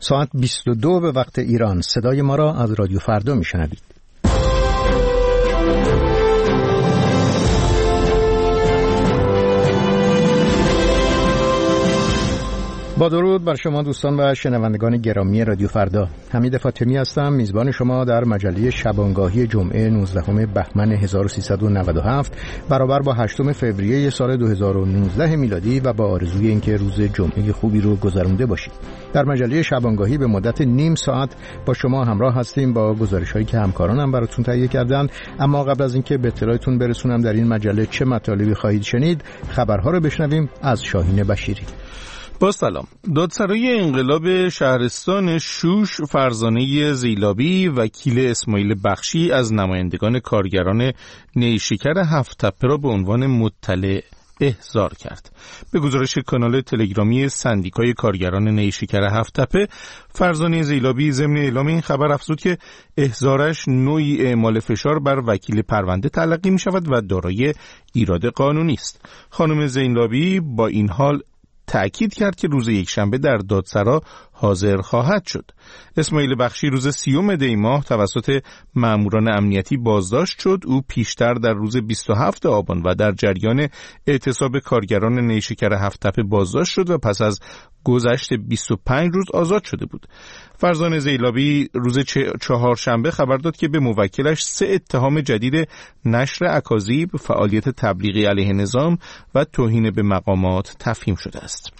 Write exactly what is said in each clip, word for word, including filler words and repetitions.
ساعت بیست و دو به وقت ایران. صدای ما را از رادیو فردا میشنوید. با درود بر شما دوستان و شنوندگان گرامی رادیو فردا. حمید فاطمی هستم، میزبان شما در مجله شبانگاهی جمعه نوزدهم بهمن هزار و سیصد و نود و هفت برابر با هشتم فوریه سال دو هزار و نوزده میلادی و با آرزوی اینکه روز جمعه خوبی رو گذرونده باشید. در مجله شبانگاهی به مدت نیم ساعت با شما همراه هستیم با گزارش‌هایی که همکارانم براتون تهیه کردن. اما قبل از اینکه به اطلاعتون برسونم در این مجله چه مطالبی خواهید شنید، خبرها رو بشنویم از شاهین بشیری. با سلام. دادسرای انقلاب شهرستان شوش فرزانه زیلابی وکیل اسماعیل بخشی از نمایندگان کارگران نیشکر هفت تپه را به عنوان مطلع احضار کرد. به گزارش کانال تلگرامی سندیکای کارگران نیشکر هفت تپه، فرزانه زیلابی ضمن اعلام این خبر افزود که احضارش نوعی اعمال فشار بر وکیل پرونده تلقی می شود و دارای ایراد قانونی است. خانم زیلابی با این حال تأکید کرد که روز یکشنبه در دادسرا حاضر خواهد شد. اسماعیل بخشی روز سیوم دی ماه توسط ماموران امنیتی بازداشت شد. او پیشتر در روز بیست و هفتم آبان و در جریان اعتصاب کارگران نیشکر هفت تپه بازداشت شد و پس از گذشت بیست و پنج روز آزاد شده بود. فرزانه زیلابی روز چهارشنبه خبر داد که به موکلش سه اتهام جدید نشر اکاذیب، فعالیت تبلیغی علیه نظام و توهین به مقامات تفهیم شده است.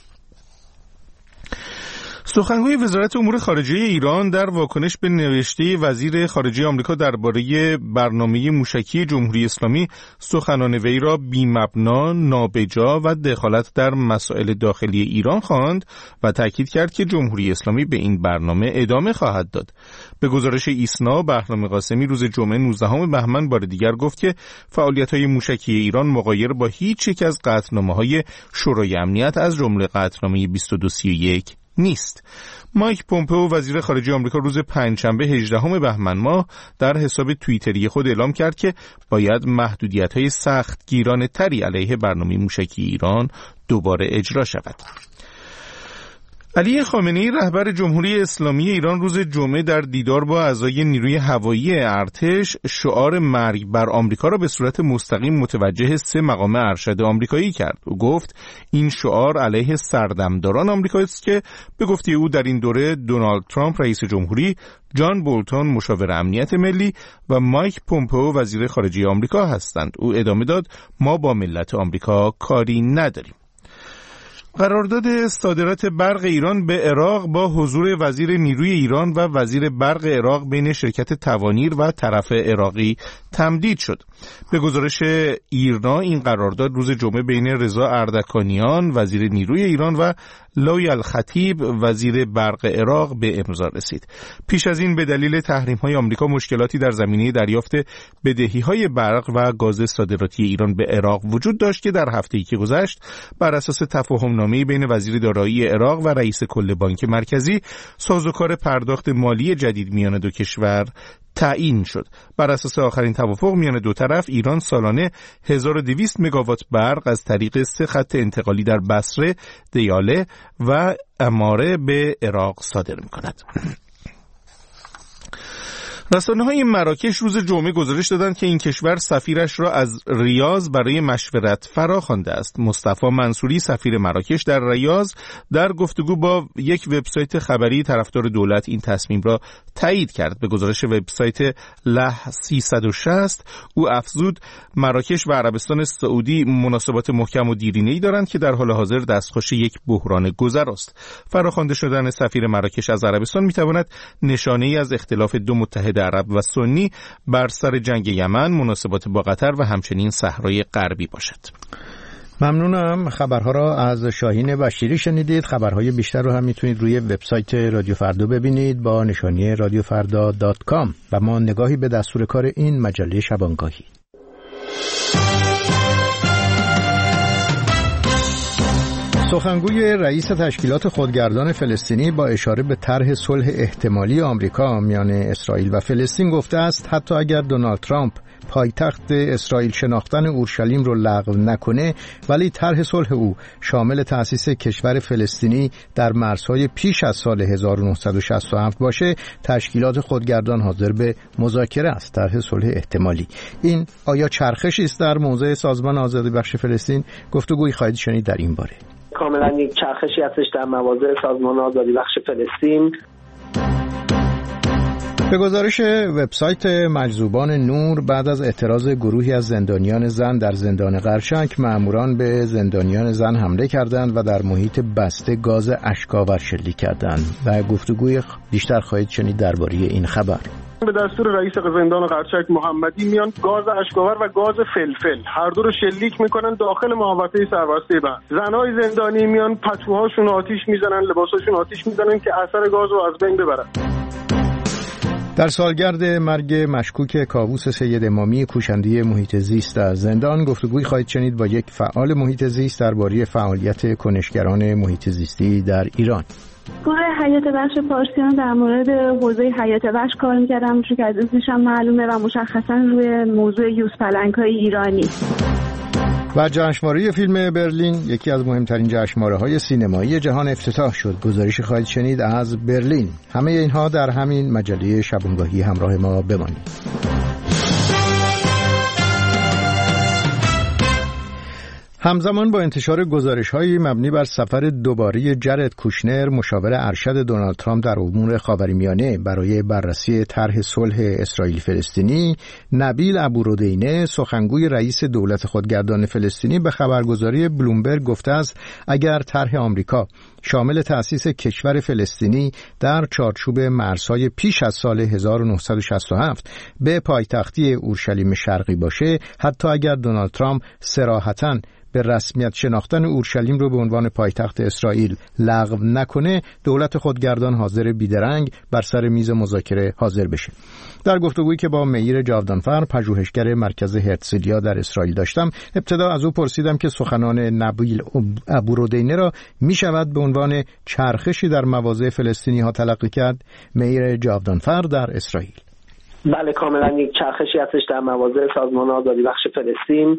سخنگوی وزارت امور خارجه ایران در واکنش به نوشته وزیر خارجه آمریکا درباره برنامه موشکی جمهوری اسلامی سخنان وی را بی‌مبنا، نابجا و دخالت در مسائل داخلی ایران خواند و تاکید کرد که جمهوری اسلامی به این برنامه ادامه خواهد داد. به گزارش ایسنا، بهرام قاسمی روز جمعه نوزدهم بهمن بار دیگر گفت که فعالیت‌های موشکی ایران مغایر با هیچ یک از قطعنامه‌های شورای امنیت از جمله قطعنامه بیست و دو سی و یک نیست. مایک پومپئو وزیر خارجه آمریکا روز پنجشنبه هجدهم بهمن ماه در حساب توییتری خود اعلام کرد که باید محدودیت‌های سختگیرانه تری علیه برنامه موشکی ایران دوباره اجرا شود. علی خامنه‌ای رهبر جمهوری اسلامی ایران روز جمعه در دیدار با اعضای نیروی هوایی ارتش شعار مرگ بر آمریکا را به صورت مستقیم متوجه سه مقام ارشد آمریکایی کرد. او گفت این شعار علیه سردمداران آمریکا است که به گفته او در این دوره دونالد ترامپ رئیس جمهوری، جان بولتون مشاور امنیت ملی و مایک پومپئو وزیر خارجه آمریکا هستند. او ادامه داد ما با ملت آمریکا کاری نداریم. قرارداد صادرات برق ایران به عراق با حضور وزیر نیروی ایران و وزیر برق عراق بین شرکت توانیر و طرف عراقی تمدید شد. به گزارش ایرنا این قرارداد روز جمعه بین رضا اردکانیان وزیر نیروی ایران و لوی الخطیب وزیر برق عراق به امضا رسید. پیش از این به دلیل تحریم‌های آمریکا مشکلاتی در زمینه دریافت بدهی‌های برق و گاز صادراتی ایران به عراق وجود داشت که در هفته‌ای که گذشت بر اساس تفاهم‌نامه‌ای بین وزیر دارایی عراق و رئیس کل بانک مرکزی سازوکار پرداخت مالی جدید میان دو کشور تعیین شد. بر اساس آخرین توافق میان دو طرف ایران سالانه هزار و دویست مگاوات برق از طریق سه خط انتقالی در بصره، دیاله و اماره به عراق صادر می‌کند. رسانه‌های مراکش روز جمعه گزارش دادند که این کشور سفیرش را از ریاض برای مشورت فراخوانده است. مصطفی منصوری سفیر مراکش در ریاض در گفتگو با یک وبسایت خبری طرفدار دولت این تصمیم را تایید کرد. به گزارش وبسایت له سیصد و شصت او افزود مراکش و عربستان سعودی مناسبات محکم و دیرینه‌ای دارند که در حال حاضر دستخوش یک بحران گذر است. فراخوانده شدن سفیر مراکش از عربستان می‌تواند نشانه‌ای از اختلاف دو متحد عرب و سنی بر سر جنگ یمن، مناسبات با قطر و همچنین صحرای غربی باشد. ممنونم. خبرها را از شاهین بشیری شنیدید. خبرهای بیشتر رو هم میتونید روی وبسایت رادیو فردا ببینید با نشانی رادیو فردا دات کام و ما نگاهی به دستور کار این مجله شبانگاهی. سخنگوی رئیس تشکیلات خودگردان فلسطینی با اشاره به طرح صلح احتمالی آمریکا میان اسرائیل و فلسطین گفته است حتی اگر دونالد ترامپ پایتخت اسرائیل شناختن اورشلیم رو لغو نکنه، ولی طرح صلح او شامل تأسیس کشور فلسطینی در مرزهای پیش از سال هزار و نهصد و شصت و هفت باشه، تشکیلات خودگردان حاضر به مذاکره است. طرح صلح احتمالی. این آیا چرخشی است در موضع سازمان آزادی بخش فلسطین؟ گفتگویی خواهید شنید در این باره. کاملا یک چرخشی هستش در مواضع سازمان آزادی بخش فلسطین. به گزارش وبسایت مجذوبان نور، بعد از اعتراض گروهی از زندانیان زن در زندان قرچک، ماموران به زندانیان زن حمله کردند و در محیط بسته گاز اشک‌آور شلیک کردند. و گفتگوی بیشتر خواهید شنید درباره این خبر. به دستور رئیس زندان قرچک محمدی میان گاز اشک‌آور و گاز فلفل هر دو رو شلیک میکنن داخل محوطه سربسته بند. زنای زندانی میان پتوهاشون آتیش میزنن، لباساشون آتیش میزنن که اثر گاز رو از بین ببرن. در سالگرد مرگ مشکوک کاووس سید امامی، کوشنده محیط زیست در زندان، گفتگویی خواهید شنید با یک فعال محیط زیست درباره فعالیت کنشگران محیط زیستی در ایران. گروه حیات وحش پارسیان در مورد حوزه حیات وحش کار می‌کردم، چون که از اسمش هم معلومه و مشخصاً روی موضوع یوز پلنگ‌های ایرانی. و جشنواره فیلم برلین، یکی از مهمترین جشنواره‌های سینمایی جهان، افتتاح شد. گزارشی خواهید شنید از برلین. همه اینها در همین مجله شبانگاهی. همراه ما بمانید. همزمان با انتشار گزارش‌های مبنی بر سفر دوباره جرد کوشنر، مشاور ارشد دونالد ترامپ در امور خاورمیانه، برای بررسی طرح صلح اسرائیل فلسطینی، نبیل ابورودینه، سخنگوی رئیس دولت خودگردان فلسطینی، به خبرگزاری بلومبرگ گفته است اگر طرح آمریکا شامل تأسیس کشور فلسطینی در چارچوب مرزهای پیش از سال هزار و نهصد و شصت و هفت به پایتختی اورشلیم شرقی باشه، حتی اگر دونالد ترامپ صراحتاً به رسمیت شناختن اورشلیم رو به عنوان پایتخت اسرائیل لغو نکنه، دولت خودگردان حاضر بیدرنگ بر سر میز مذاکره حاضر بشه. در گفتگویی که با مییر جاودانفر، پژوهشگر مرکز هرتزلیا در اسرائیل داشتم، ابتدا از او پرسیدم که سخنان نبیل ابورودینه را می شود به عنوان چرخشی در مواضع فلسطینی ها تلقی کرد. مییر جاودانفر در اسرائیل: بله، کاملا یک چرخشی هستش در مواضع سازمان آزادی بخش فلسطین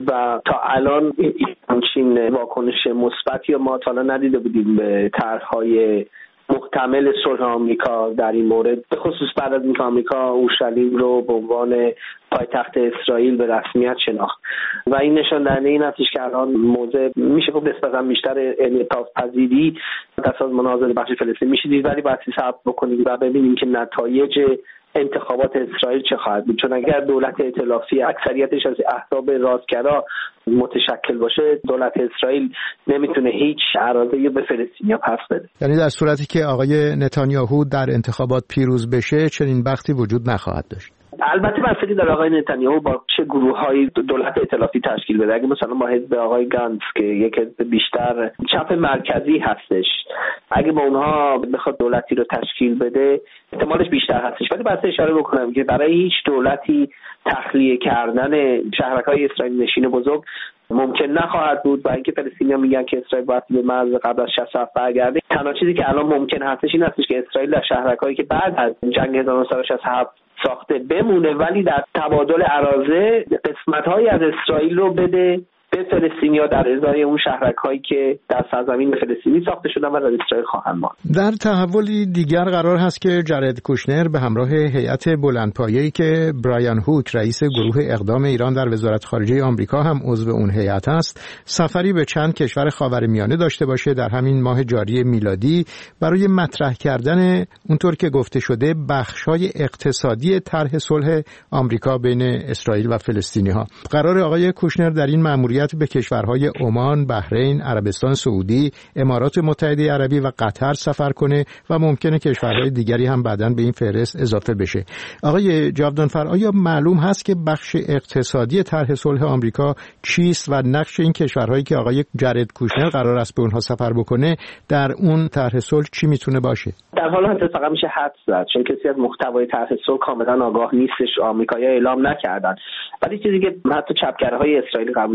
و تا الان همچین واکنش مثبتی ما تا الان ندیده بودیم به طرح‌های محتمل صلح آمریکا در این مورد، به خصوص بعد از اینکه آمریکا اورشلیم رو به عنوان پایتخت اسرائیل به رسمیت شناخت. و این نشان دهنده این هستش که الان موضوع میشه گفت نسبتاً بیشتر انعطاف پذیری در سازمان آزادی بخش فلسطین میشه دید، ولی باید صبر بکنیم و ببینیم که نتایج انتخابات اسرائیل چه خواهد بود. چون اگر دولت ائتلافی اکثریتش از احزاب راستگرا متشکل باشه، دولت اسرائیل نمیتونه هیچ اراده به فلسطینیا پس بده. یعنی در صورتی که آقای نتانیاهو در انتخابات پیروز بشه، چنین بختی وجود نخواهد داشت. البته بستگی داره آقای نتانیاهو با چه گروه‌های دولت ائتلافی تشکیل بده. اگه مثلا با حزب آقای گانتز که یک حزب بیشتر چپ مرکزی هستش، اگه با اونها بخواد دولتی رو تشکیل بده، احتمالش بیشتر هستش. ولی بس اشاره بکنم که برای هیچ دولتی تخلیه کردن شهرک‌های اسرائیل نشین بزرگ ممکن نخواهد بود. و اینکه فلسطینی‌ها میگن که اسرائیل باید به مرز قبل از شصت و هفت برگرده، تنها چیزی که الان ممکن هستش این هستش که اسرائیل در شهرک‌هایی که بعد از جنگ هزار و نهصد و شصت و هفت ساخته بمونه، ولی در تبادل اراضی قسمت‌هایی از اسرائیل رو بده به فلسطینی‌ها در ازای اون شهرک‌هایی که در سرزمین فلسطینی ساخته شدن و در اسرائیل خواهند ماند. در تحولی دیگر قرار هست که جرد کوشنر به همراه هیئت بلندپایه‌ای که برایان هوک، رئیس گروه اقدام ایران در وزارت خارجه آمریکا، هم عضو اون هیئت است، سفری به چند کشور خاورمیانه داشته باشه در همین ماه جاری میلادی برای مطرح کردن اونطور که گفته شده بخش‌های اقتصادی طرح صلح آمریکا بین اسرائیل و فلسطینی‌ها. قرار آقای کوشنر در این مأموریت به کشورهای عمان، بحرین، عربستان سعودی، امارات متحده عربی و قطر سفر کنه و ممکنه کشورهای دیگری هم بعداً به این فهرست اضافه بشه. آقای جاودانفر، آیا معلوم هست که بخش اقتصادی طرح صلح آمریکا چیست و نقش این کشورهایی که آقای جرد کوشنر قرار است به اونها سفر بکنه در اون طرح صلح چی میتونه باشه؟ در حال حاضر فقط میشه حدس زد، چون کسی از محتوای طرح صلح کاملا آگاه نیستش. آمریکایی‌ها اعلام نکردن، ولی چیزی که حتی چپگرهای اسرائیلی قبول کردن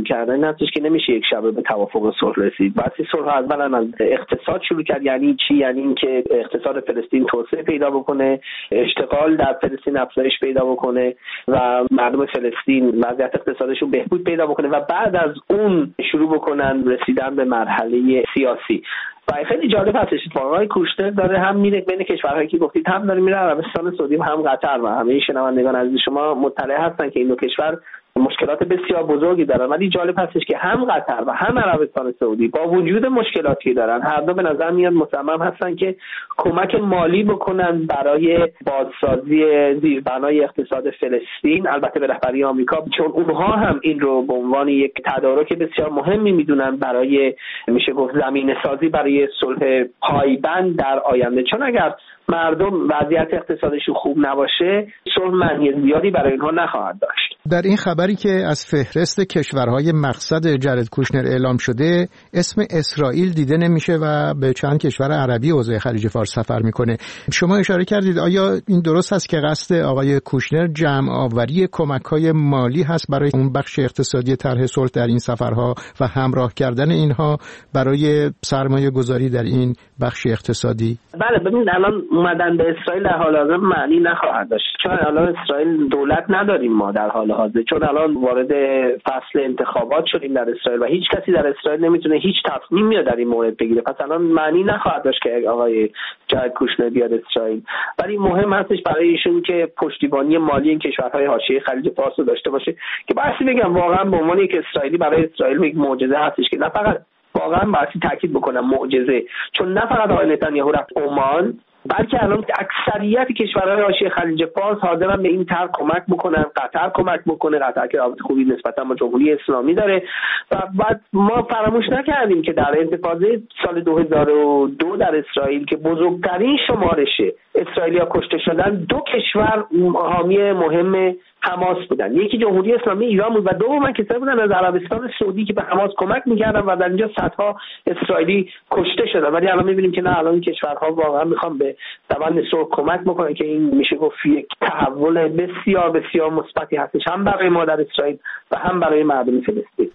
این هستش که نمیشه یک شبه به توافق صلح رسید. واسه صلح اولا از اقتصاد شروع کرد. یعنی چی؟ یعنی اینکه اقتصاد فلسطین توسعه پیدا بکنه، اشتغال در فلسطین افزایش پیدا بکنه و مردم فلسطین وضعیت اقتصادشون بهبود پیدا بکنه و بعد از اون شروع بکنن رسیدن به مرحله سیاسی. و خیلی جالب هستش اتفاقای کوشنر داره هم میره بین کشورهایی که گفتید، هم داره میره عربستان سعودی هم قطر و همه شنوندگان عزیز شما مطلع هستن که این دو کشور مشکلات بسیار بزرگی دارن، ولی جالب هستش که هم قطر و هم عربستان سعودی با وجود مشکلاتی دارن هر دو به نظر میاد مصمم هستن که کمک مالی بکنن برای بازسازی زیربنای اقتصاد فلسطین، البته به رهبری آمریکا، چون اونها هم این رو به عنوان یک تدارک بسیار مهمی میدونن برای میشه گفت زمینه سازی برای صلح پایبند در آینده. چون اگر مردم وضعیت اقتصادشون خوب نباشه صلح معنی زیادی برای اینها نخواهد داشت. در این خبری که از فهرست کشورهای مقصد جارد کوشنر اعلام شده اسم اسرائیل دیده نمیشه و به چند کشور عربی حوزه خلیج فارس سفر میکنه. شما اشاره کردید آیا این درست است که قصد آقای کوشنر جمع آوری کمک‌های مالی هست برای اون بخش اقتصادی طرح صلح در این سفرها و همراه کردن اینها برای سرمایه گذاری در این بخش اقتصادی؟ بله، ببینید الان اومدن به اسرائیل در حال حاضر معنی نخواهد داشت، چون الان اسرائیل دولت نداریم ما در حال حاضر، چون الان وارد فصل انتخابات شدیم در اسرائیل و هیچ کسی در اسرائیل نمیتونه هیچ تصمیمی در این مورد بگیره. پس الان معنی نخواهد داشت که آقای جارد کوشنر بیاد اسرائیل، ولی مهم هستش برای ایشون که پشتیبانی مالی این کشورهای حاشیه خلیج فارس رو داشته باشه که بحثی بگم واقعا به عنوان یک اسرائیلی برای اسرائیل یک معجزه هستش که نه فقط واقعا باید تاکید بکنم معجزه، چون نه فقط آقای نتانیاهو رفت عمان، بلکه الان اکثریت کشورهای حاشیه خلیج فارس حاضرن به این طرح کمک بکنن. قطر کمک بکنه، قطر که رابطه خوبی نسبتا با جمهوری اسلامی داره. و بعد ما فراموش نکردیم که در انتفاضه سال دو هزار و دو در اسرائیل که بزرگترین شمارش اسرائیلیا کشته شدن، دو کشور حامی مهم حماس بودن، یکی جمهوری اسلامی ایران بود و دوم کسایی بودن از عربستان سعودی که به حماس کمک میکردن و در اینجا صدها اسرائیلی کشته شدن. ولی الان میبینیم که نه، الان کشورها واقعا میخوان به روند صلح کمک بکنن که این میشه گفت یک تحول بسیار بسیار مثبتی هستش هم برای ما در اسرائیل و هم برای مردم فلسطین.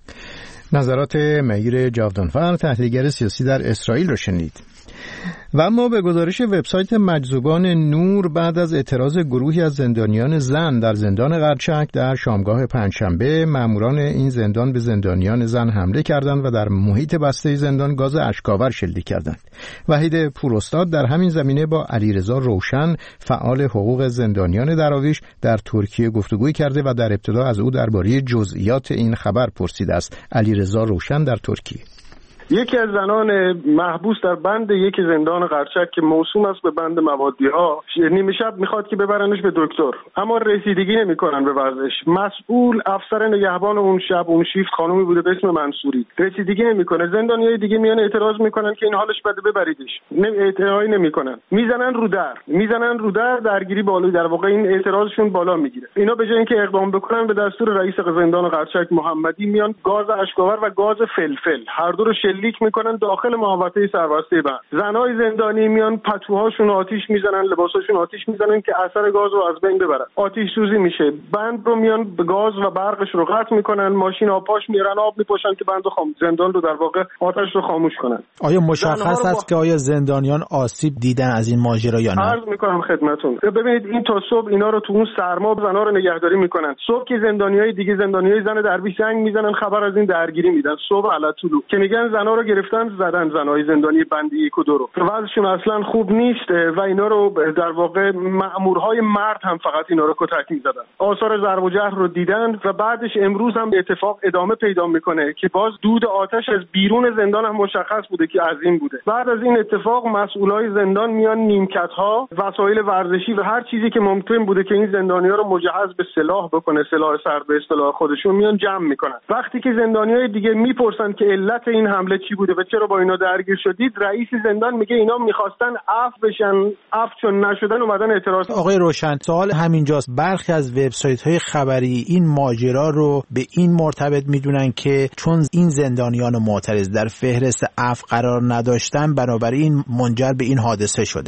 نظرات مهیر جاودانفر، تحلیلگر سیاسی در اسرائیل رو شنید. و اما به گزارش وبسایت مجذوبان نور بعد از اعتراض گروهی از زندانیان زن در زندان قرچک در شامگاه پنجشنبه، ماموران این زندان به زندانیان زن حمله کردند و در محیط بسته زندان گاز اشک‌آور شلیک کردند. وحید پوراستاد در همین زمینه با علیرضا روشن، فعال حقوق زندانیان دراویش، در ترکیه گفتگوی کرده و در ابتدا از او درباره جزئیات این خبر پرسیده است. علیرضا روشن در ترکیه. یکی از زنان محبوس در بند یک زندان قرچک که موسوم است به بند موادی‌ها، نیمه شب میخواد که ببرنش به دکتر، اما رسیدگی نمیکنن به وضعش. مسئول افسر نگهبان اون شب اون شیفت خانومی بوده به اسم منصوری، رسیدگی نمیکنه. زندانیای دیگه میان اعتراض میکنن که این حالش بده ببریدش، اعتراضی نمیکنن، میزنن رو در میزنن رو در درگیری بالایی، در واقع این اعتراضشون بالا میگیره. اینا به جای اینکه اقدام بکنن به دستور رئیس زندان قرچک محمدی میان گاز اشک‌آور و گاز فلفل هر دو رو لیک میکنن داخل محوطه سربسته بند. زنای زندانی میان پتوهاشون آتیش میزنن، لباساشون آتیش میزنن که اثر گاز رو از بین ببرن. آتیش سوزی میشه، بند رو میان به گاز و برقش رو قطع میکنن، ماشین آبپاش میارن آب میپاشن که بند رو خام... زندان رو در واقع آتش رو خاموش کنن. آیا مشخص است با... که آیا زندانیان آسیب دیدن از این ماجرا یا نه؟ عرض میکنم خدمتتون. ببینید این تا صبح اینا رو تو اون سرما زنا رو نگهداری میکنن. صبح که زندانیای دیگه زندانیای زن درویش زنگ میزنن خبر از این درگیری میدن. صبح علتولو که میگن زنا رو گرفتن زدن، زنای زندانی بندی یک و دو رو. وضعشون اصلا خوب نیست و اینا رو در واقع مأمورهای مرد هم فقط اینا رو کتک میزدن. آثار ضرب و جرح رو دیدن و بعدش امروز هم اتفاق ادامه پیدا میکنه که باز دود آتش از بیرون زندان هم مشخص بوده که عظیم بوده. بعد از این اتفاق مسئولای زندان میان نیمکت‌ها، وسایل ورزشی و هر چیزی که ممکن بوده که این زندانی‌ها رو مجهز به سلاح بکنه، سلاح سرد به اصطلاح خودشون، میان جمع میکنن. وقتی که زندانیای دیگه میپرسن که علت این حمله چی بوده و چرا با اینا درگیر شدید، رئیس زندان میگه اینا میخواستن عفو بشن، عفو چون نشدن اومدن اعتراض. آقای روشن، سوال همینجاست، برخی از وبسایت‌های خبری این ماجرا رو به این مرتبط میدونن که چون این زندانیان معترض در فهرست عفو قرار نداشتن بنابراین منجر به این حادثه شده. خب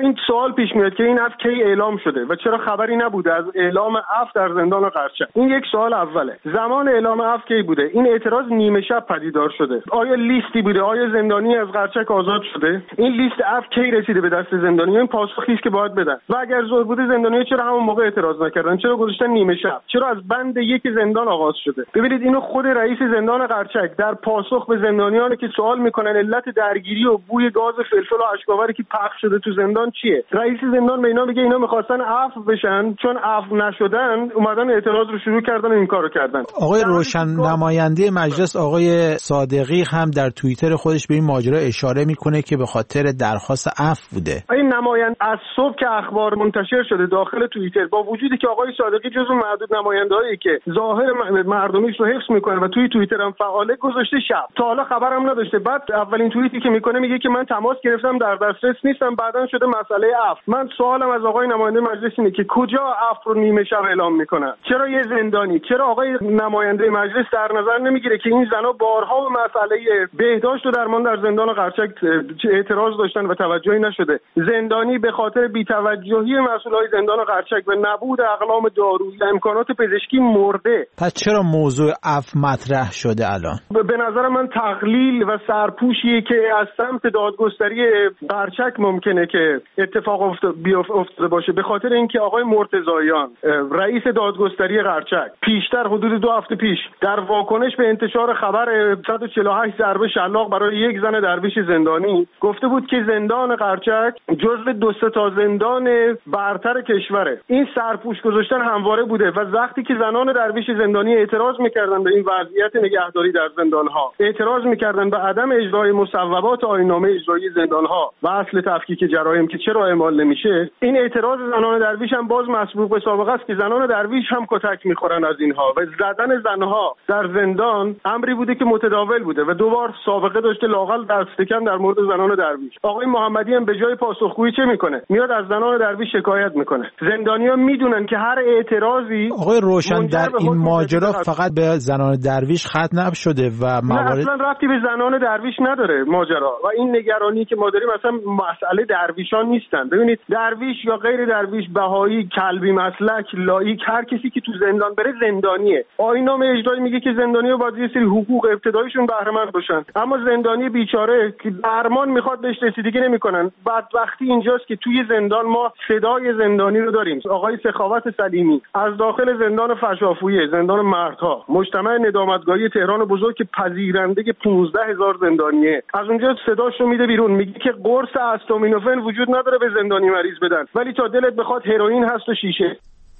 این سوال پیش میاد که این عفو کی اعلام شده و چرا خبری نبوده از اعلام عفو در زندان قرچک؟ این یک سوال اوله. زمان اعلام عفو کی بوده؟ این اعتراض نیمه شب پدیدار شده. آیا لیستی بوده؟ آیا زندانی از قرچک آزاد شده؟ این لیست عفو کی رسیده به دست زندانیان؟ این پاسخی است که باید بدن. و اگر زور بوده زندانیان چرا همون موقع اعتراض نکردن؟ چرا گذاشتن نیمه شب؟ چرا از بند یک زندان آغاز شده؟ ببینید اینو خود رئیس زندان قرچک در پاسخ به زندانیانی که سوال میکنن علت درگیری و بوی گاز فلفل و اشکاوری که پخش شده تو زندان چیه، رئیس زندان به اینا میگه اینا میخواستن عفو بشن، چون عفو نشدن اومدن اعتراض رو شروع کردن و این کارو کردن. آقای روشن نماینده مجلس آقای صادقی هم در توییتر خودش به این ماجرا اشاره میکنه که به خاطر درخواست عفو بوده. این نماینده از صبح که اخبار منتشر شده داخل توییتر، با وجودی که آقای صادقی جزو معدود نماینده‌هایی که ظاهر مردمیش رو حفظ میکنه و توی توییتر هم فعاله، گذاشته شب، تا حالا خبرم نداشته. بعد اولین توییتی که میکنه میگه که من تماس گرفتم در دسترس نیستم، بعدن شده مسئله عفو. من سوالم از آقای نماینده مجلس اینه که کجا عفو رو نیمه شب اعلام میکنن؟ چرا یه زندانی، چرا آقای نماینده مجلس در نظر نمیگیره که این زنا بارها به مسئله بهداشت و درمان در زندان قرچک اعتراض داشتن و توجهی نشده؟ زندانی به خاطر بی‌توجهی مسئولای زندان قرچک و نبود اقلام دارویی و امکانات پزشکی مرده. پس چرا موضوع عفو مطرح شده الان؟ به نظر من تقلیل و سرپوشیه که از سمت دادگستری قرچک ممکنه که اتفاق افتاده باشه، به خاطر اینکه آقای مرتضاییان رئیس دادگستری قرچک پیشتر حدود دو هفته پیش در واکنش به انتشار خبر صد و چهل و هشت ضربه شلاق برای یک زن درویش زندانی گفته بود که زندان قرچک جزو دو سه تا زندان برتر کشوره. این سرپوش گذاشتن همواره بوده و وقتی که زنان درویش زندانی اعتراض میکردن به این وضعیت نگهداری در زندانها، اعتراض میکردن به عدم اجرای مصوبات آیین‌نامه اجرایی زندانها و اصل تفکیک جرایم که چرا اعمال نمیشه، این اعتراض زنان درویش هم باز مسبوق به سابقه است که زنان درویش هم کتک میخورن از اینها و زدن زنها در زندان امری بوده که متداول بوده و دوبار سابقه داشته، لااقل دستکم در مورد زنان درویش. آقای محمدی هم به جای پاسخگویی چه میکنه؟ میاد از زنان درویش شکایت میکنه. زندانیان میدونن که هر اعتراضی آقای روشن در این ماجرا فقط به زنان درویش ختم نشده و موارد اصلا ربطی به زنان درویش نداره ماجرا و این نگرانی که ما داریم اصلا مسئله درویشان نیستن. ببینید درویش یا غیر درویش، بهایی، کلبی مسلک، لایک، هر کسی که تو زندان بره زندانیه. آیین‌نامه اجرایی میگه که زندانی‌ها باید یه سری حقوق ابتداییشون بهره مند باشن، اما زندانی بیچاره که درمان میخواد بهش رسیدگی نمیکنن. بدبختی اینجاست که توی زندان ما صدای زندانی رو داریم. آقای سخاوت سلیمی از داخل زندان فشافویه، زندان مردها، مجتمع ندامتگاهی تهران بزرگ که پذیرنده پانزده هزار زندانیه، از اونجا صداش رو میده بیرون، میگه که قرص استامینوفن وجود نداره به زندانی مریض بدن، ولی تا دلت بخواد هروئین هست و شیشه.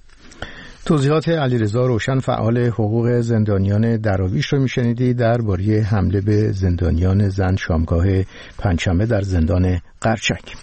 توضیحات علیرضا روشن، فعال حقوق زندانیان دراویش رو میشنیدی درباره حمله به زندانیان زن شامگاه پنجشنبه در زندان قرچک.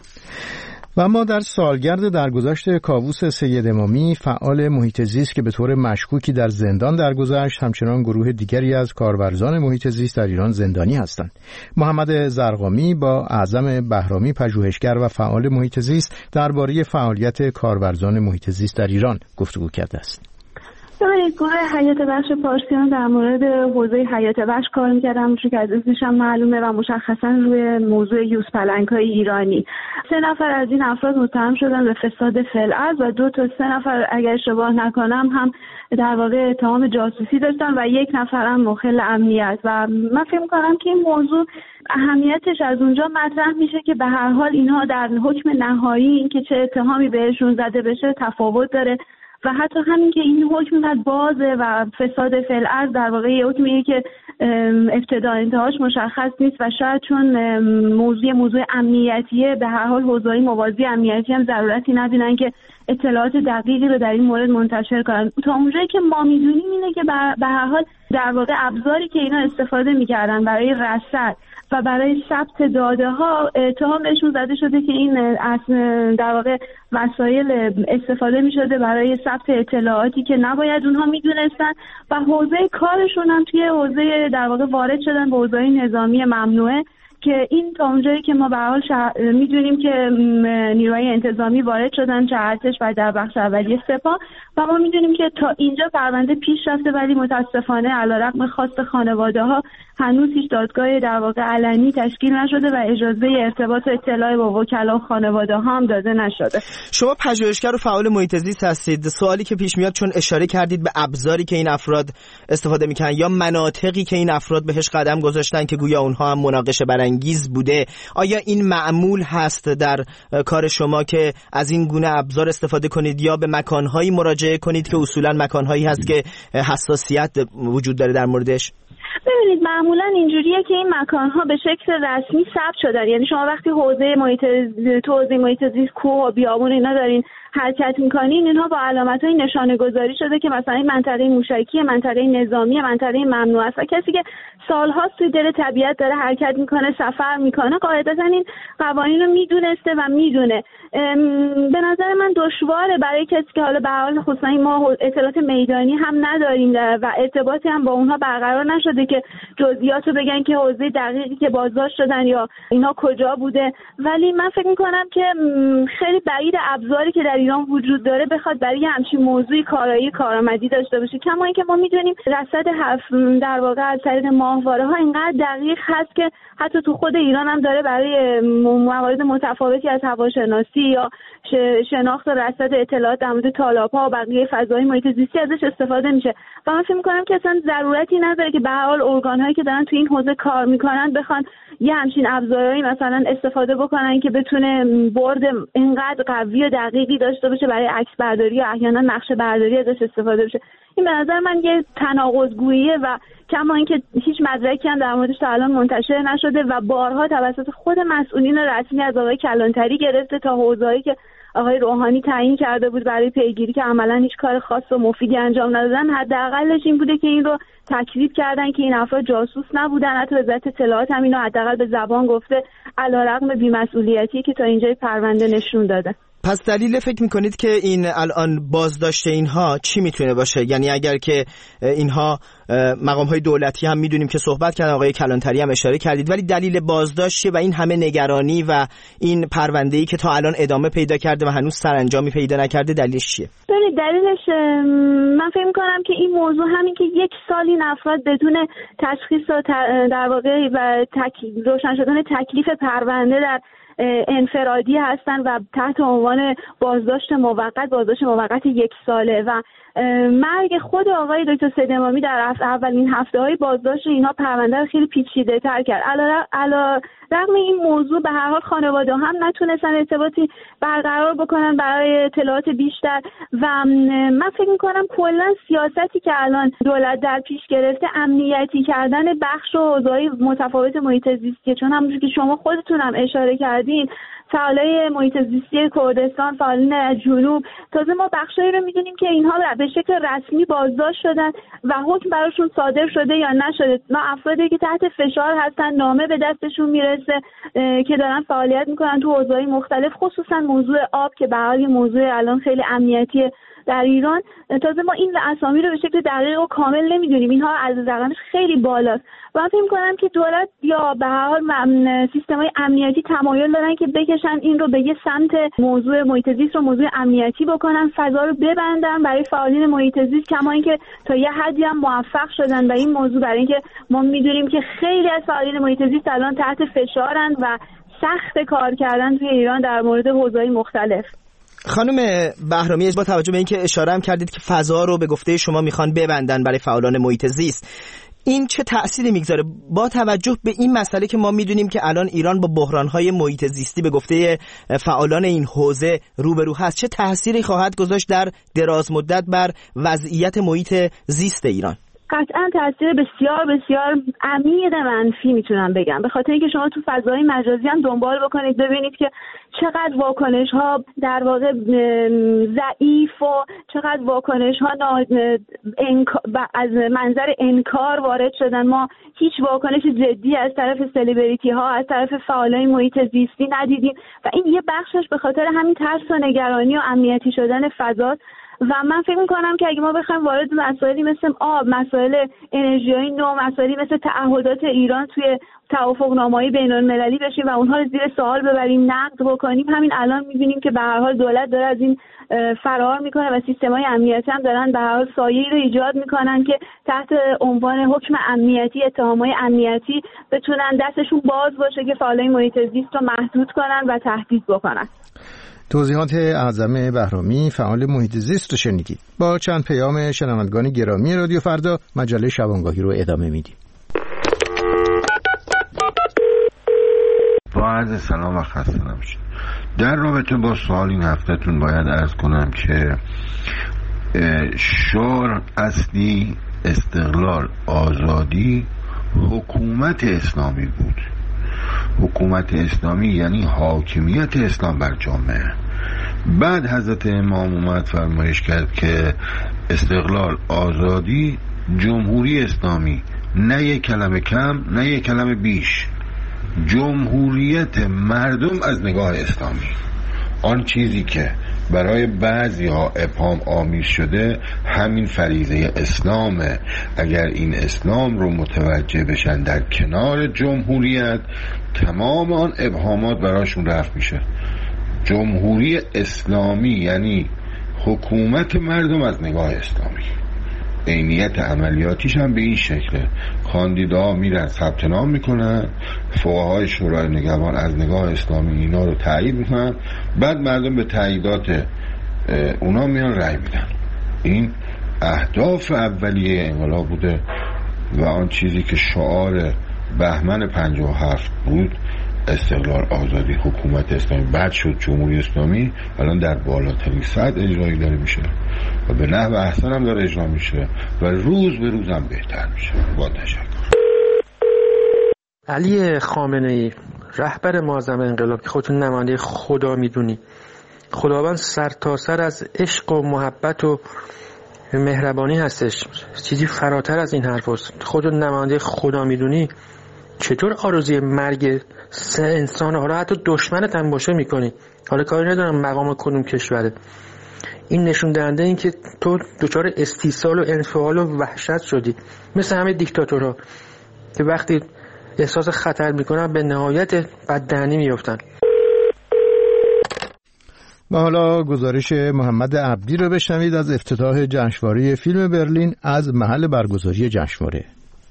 و اما در سالگرد درگذشت کاووس سید امامی، فعال محیط زیست که به طور مشکوکی در زندان درگذشت، همچنان گروه دیگری از کارورزان محیط زیست در ایران زندانی هستند. محمد زرقامی با اعظم بهرامی، پژوهشگر و فعال محیط زیست، درباره فعالیت کارورزان محیط زیست در ایران گفتگو کرده است. ببینید، گروه حیات وحش پارسیان در مورد حوزه حیات وحش کار می‌کردم، چون که از اسمشم معلومه و مشخصا روی موضوع یوزپلنگ‌های ایرانی. سه نفر از این افراد متهم شدن به فساد فی‌الارض و دو تا سه نفر اگر اشتباه نکنم هم در واقع اتهام جاسوسی داشتن و یک نفر هم مخل امنیت. و من فکر می‌کنم که این موضوع اهمیتش از اونجا مطرح میشه که به هر حال اینها در حکم نهایی اینکه چه اتهامی بهشون زده بشه تفاوت داره و حتی همین که این حکم قد بازه و فساد فی‌الارض در واقع یه حکمیه که ابتدا انتهاش مشخص نیست و شاید چون موضوع موضوع امنیتیه به هر حال حوزه‌های موازی امنیتی هم ضرورتی ندونن که اطلاعات دقیقی رو در این مورد منتشر کنن. تا اونجایی که ما میدونیم اینه که به هر حال در واقع ابزاری که اینا استفاده میکردن برای رصد و برای ثبت داده ها، اتهام بهشون زده شده که این در واقع وسایل استفاده می شده برای ثبت اطلاعاتی که نباید اونها می دونستن و حوزه کارشون هم توی حوزه در واقع وارد شدن به حوزه نظامی ممنوعه که این تا اونجایی که ما به هر حال شع... میدونیم که نیروهای انتظامی وارد شدن، چه ارتش و در بخش اولیه سپاه، و ما میدونیم که تا اینجا پرونده پیش رفته ولی متاسفانه علیرغم خواست خانواده ها هنوز هیچ دادگاه در واقع علنی تشکیل نشده و اجازه ارتباط و اطلاع با وکلا و خانواده ها هم داده نشده. شما پژوهشگر و فعال محیط زیست هستید. سوالی که پیش میاد، چون اشاره کردید به ابزاری که این افراد استفاده میکنن یا مناطقی که این افراد بهش قدم گذاشتن که گویا اونها هم مناقشه برانگیز بوده، آیا این معمول هست در کار شما که از این گونه ابزار استفاده کنید یا به مکانهایی مراجعه کنید که اصولا مکانهایی هست که حساسیت وجود داره در موردش؟ ببینید معمولا اینجوریه که این مکانها به شکل رسمی ثبت شدن، یعنی شما وقتی حوزه محیط تو حوزه محیط زیست کوه و بیابون اینا دارین حرکت میکنین، اینها با علامت‌های نشانه گذاری شده که مثلا این منطقه موشکی، منطقه نظامی، منطقه ممنوع است و کسی که سال‌هاست توی دل طبیعت داره حرکت میکنه، سفر میکنه، قاعدتاً این قوانین رو میدونسته و میدونه. به نظر من دشواره برای کسی که حالا به هر حال خصوصا ما اطلاعات میدانی هم نداریم و ارتباطی هم با اونها برقرار نشده که جزئیاتو بگن که حوزه دقیقی که بازداشت شدن یا اینا کجا بوده، ولی من فکر میکنم که خیلی بعید ابزاری که در ایران وجود داره بخواد برای همچین موضوعی کارایی کارآمدی داشته باشه. کما اینکه ما میدونیم رصد در واقع از طریق ماهواره ها اینقدر دقیق هست که حتی تو خود ایران هم داره برای موارد متفاوتی از هواشناسی یا شناخت و رصد اطلاعات در مورد تالاب‌ها و بقیه فضای محیط زیستی ازش استفاده میشه و من فکر می‌کنم که اصلا ضرورتی نداره که به هر حال ارگان‌هایی که دارن تو این حوزه کار میکنن بخوان یه همچین ابزارهایی مثلا استفاده بکنن که بتونه برد اینقدر قوی و دقیقی داشته باشه برای عکس برداری یا احیانا نقشه برداری ازش استفاده بشه. این به نظر من یه تناقض‌گوییه و کما اینکه هیچ مدرکی هم در موردش تا الان منتشر نشده و بارها توسط خود مسئولین رسمی از آقای کلانتری گرفته تا حوزه‌ای که آقای روحانی تعیین کرده بود برای پیگیری که عملاً هیچ کار خاص و مفیدی انجام ندادن، حداقلش این بوده که این رو تکذیب کردن که این افراد جاسوس نبودن. حتی وزارت اطلاعات هم اینو حداقل به زبان گفته، علیرغم بی‌مسئولیتی که تا اینجای پرونده نشون داده. پس دلیل فکر میکنید که این الان بازداشت اینها چی میتونه باشه؟ یعنی اگر که اینها مقام های دولتی هم میدونیم که صحبت کردن، آقای کلانتری هم اشاره کردید، ولی دلیل بازداشت و این همه نگرانی و این پرونده‌ای که تا الان ادامه پیدا کرده و هنوز سرانجامی پیدا نکرده دلیلش چیه؟ ببینید دلیلش من فکر میکنم که این موضوع همین که یک سال این افراد بدون تشخیص و در واقع و تک... روشن شدن تکلیف پرونده در انفرادی هستن و تحت عنوان بازداشت موقت بازداشت موقت یک ساله و مرگ خود آقای دکتر سید امامی در اولین هفته‌های بازداشت اینها پرونده رو خیلی پیچیده‌تر کرد. علاوه رغم این موضوع به هر حال خانواده هم نتونستن ارتباطی برقرار بکنن برای اطلاعات بیشتر و من فکر می‌کنم کلا سیاستی که الان دولت در پیش گرفته امنیتی کردن بخش و حوزه‌های متفاوت محیط زیستی، چون همونجوری که شما خودتون هم اشاره کردین فعالای محیط زیستی کردستان، فعالین جنوب، تازه ما بخشایی رو می‌دونیم که اینها به شکل رسمی بازداشت شدن و حکم براشون صادر شده یا نشده. ما افرادی که تحت فشار هستن، نامه به دستشون میرسه که دارن فعالیت میکنن تو حوزه‌های مختلف، خصوصا موضوع آب که به حال موضوع الان خیلی امنیتی در ایران. تازه ما این اسامی رو به شکل دقیق و کامل نمیدونیم، اینها از رقمش خیلی بالاست و من فکر می‌کنم که دولت یا به هر حال سیستم‌های امنیتی تمایل دارن که بکشن این رو به یه سمت موضوع محیط زیست رو موضوع امنیتی بکنن، فضا رو ببندن برای فعالین محیط زیست، کما اینکه تا یه حدی هم موفق شدن به این موضوع، برای اینکه ما می‌دونیم که خیلی از فعالین محیط زیست الان تحت فشارن و سخت کار کردن توی ایران در مورد حوزه‌های مختلف. خانم بهرامی، با توجه به اینکه اشاره هم کردید که فضا رو به گفته شما میخوان ببندن برای فعالان محیط زیست، این چه تأثیری میگذاره با توجه به این مسئله که ما میدونیم که الان ایران با بحران‌های محیط زیستی به گفته فعالان این حوزه روبرو هست؟ چه تأثیری خواهد گذاشت در دراز مدت بر وضعیت محیط زیست ایران؟ قطعا تاثیر بسیار بسیار عمیق منفی میتونم بگم، به خاطر اینکه شما تو فضای مجازی هم دنبال بکنید ببینید که چقدر واکنش ها در واقع ضعیف و چقدر واکنش ها از منظر انکار وارد شدن. ما هیچ واکنش جدی از طرف سلبریتی ها، از طرف فعالای محیط زیستی ندیدیم و این یه بخشش به خاطر همین ترس و نگرانی و امنیتی شدن فضاست و من فکر میکنم که اگه ما بخوایم وارد مسائلی مثل آب، مسائل انرژی‌های نو، مسائلی مثل تعهدات ایران توی توافقنامه‌های بین‌المللی بشیم و اونها رو زیر سوال ببریم، نقد بکنیم، همین الان می‌بینیم که به هر حال دولت داره از این فرار میکنه و سیستم‌های امنیتی هم دارن به هر حال سایه‌ای رو ایجاد میکنن که تحت عنوان حکم امنیتی، اتهام‌های امنیتی بتونن دستشون باز باشه که فعالای محیط زیست رو محدود کنن و تهدید بکنن. توضیحات اعظم بهرامی، فعال محیط زیست رو شنیدید. با چند پیام شنوندگان گرامی رادیو فردا مجله شبانگاهی رو ادامه میدیم. با عرض سلام و خسته نباشید. در رابطه با سوال این هفتهتون باید عرض کنم که شعار اصلی استقلال، آزادی، حکومت اسلامی بود. حکومت اسلامی یعنی حاکمیت اسلام بر جامعه. بعد حضرت امام اومد فرمایش کرد که استقلال، آزادی، جمهوری اسلامی، نه یک کلمه کم نه یک کلمه بیش، جمهوریت مردم از نگاه اسلامی. آن چیزی که برای بعضی ها ابهام آمیز شده همین فریضه اسلامه. اگر این اسلام رو متوجه بشن در کنار جمهوریت، تمام آن ابهامات براشون رفع میشه. جمهوری اسلامی یعنی حکومت مردم از نگاه اسلامی. عینیت عملیاتیش هم به این شکله. کاندیدا میرن ثبت نام میکنن، فقهای شورای نگهبان از نگاه اسلامی اینا رو تایید میکنن، بعد مردم به تاییدات اونا میان رأی میدن. این اهداف اولیه انقلاب بوده و آن چیزی که شعار بهمن پنجاه و هفت بود، استقلال، آزادی، حکومت اسلامی، بعد شد جمهوری اسلامی، الان در بالاترین سطح اجرایی داره میشه و به نحو احسن هم داره اجرا میشه و روز به روز هم بهتر میشه. با تشکر. علی خامنه‌ای، رهبر معظم انقلاب که خودتون نماینده خدا میدونی، خداوند سر تا سر از عشق و محبت و مهربانی هستش، چیزی فراتر از این حرف هست. خودتون نماینده خدا میدونی، چطور آرزوی مرگ سه انسان، حالا حتی دشمنت هم باشه میکنی؟ حالا کاری ندارم مقام کدوم کشوره. این نشون دهنده این که تو دچار استیصال و انفعال و وحشت شدی، مثل همه دیکتاتورها که وقتی احساس خطر میکنن به نهایت بددهنی میفتن. و حالا گزارش محمد عبدی رو بشنوید از افتتاح جشنواره فیلم برلین از محل برگزاری جشنواره.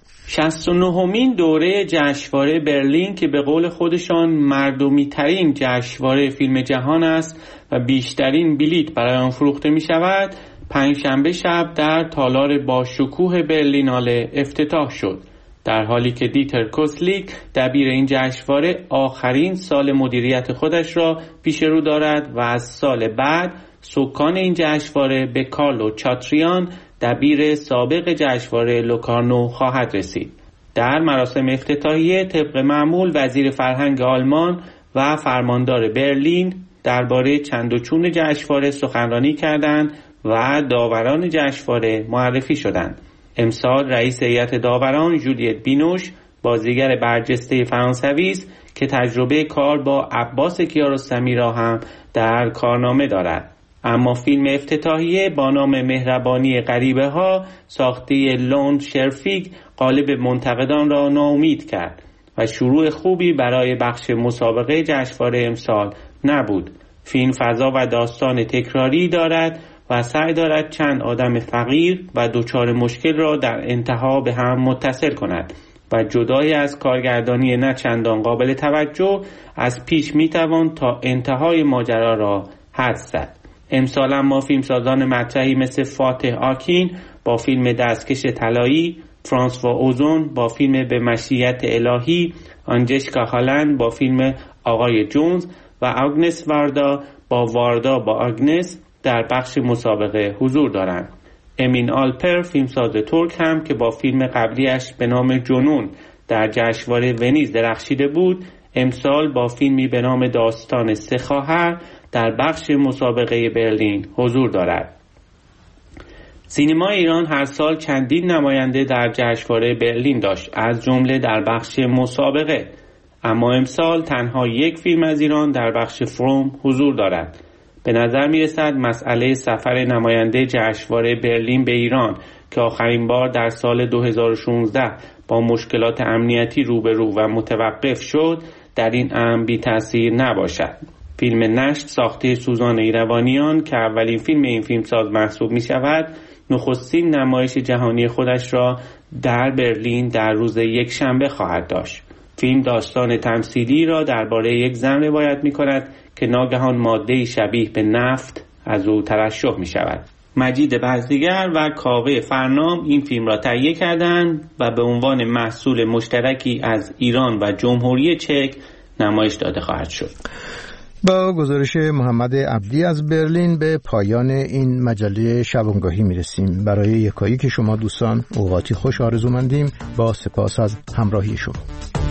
شصت و نهمین دوره جشنواره برلین که به قول خودشان مردمی ترین جشنواره فیلم جهان است و بیشترین بلیت برای آن فروخته می شود، پنجشنبه شب در تالار با شکوه برلیناله افتتاح شد، در حالی که دیتر کوسلیک دبیر این جشنواره آخرین سال مدیریت خودش را پیش رو دارد و از سال بعد سکان این جشنواره به کارلو چاتریان دبیر سابق جشنواره لوکارنو خواهد رسید. در مراسم افتتاحیه طبق معمول وزیر فرهنگ آلمان و فرماندار برلین درباره چند و چون جشنواره سخنرانی کردند و داوران جشنواره معرفی شدند. امسال رئیس هیئت داوران جولیت بینوش بازیگر برجسته فرانسوی است که تجربه کار با عباس کیارستمی را هم در کارنامه دارد. اما فیلم افتتاحیه با نام مهربانی غریبه ها ساخته لون شرفیگ غالب منتقدان را ناامید کرد و شروع خوبی برای بخش مسابقه جشنواره امسال نبود. فیلم فضا و داستان تکراری دارد و سعی دارد چند آدم فقیر و دچار مشکل را در انتها به هم متصل کند و جدای از کارگردانی نه چندان قابل توجه از پیش میتوان تا انتهای ماجرا را حدس زد. امسال اما فیلمسازان مطرحی مثل فاتح آکین با فیلم دستکش طلایی، فرانسوا اوزون با فیلم به مشیت الهی، آنجشکا هالند با فیلم آقای جونز و آگنس واردا با واردا با آگنس در بخش مسابقه حضور دارند. امین آلپر فیلمساز ترک هم که با فیلم قبلیش به نام جنون در جشنواره ونیز درخشیده بود، امسال با فیلمی به نام داستان سه خواهر در بخش مسابقه برلین حضور دارد. سینما ایران هر سال چندین نماینده در جشنواره برلین داشت، از جمله در بخش مسابقه، اما امسال تنها یک فیلم از ایران در بخش فروم حضور دارد. به نظر می رسد مسئله سفر نماینده جشنواره برلین به ایران که آخرین بار در سال دو هزار و شانزده با مشکلات امنیتی روبرو و متوقف شد در این امر بی تأثیر نباشد. فیلم نشت ساخته سوزان ایروانیان که اولین فیلم این فیلمساز محسوب می شود، نخستین نمایش جهانی خودش را در برلین در روز یک شنبه خواهد داشت. فیلم داستان تمثیلی را درباره یک زن روایت می کند که ناگهان ماده‌ای شبیه به نفت از او ترشح می شود. مجید بزدیگر و کاوه فرنام این فیلم را تهیه کردند و به عنوان محصول مشترکی از ایران و جمهوری چک نمایش داده خواهد شد. با گزارش محمد عبدی از برلین به پایان این مجله شبانگاهی میرسیم. برای یکایی که شما دوستان اوقاتی خوش آرزو مندیم. با سپاس از همراهی شما.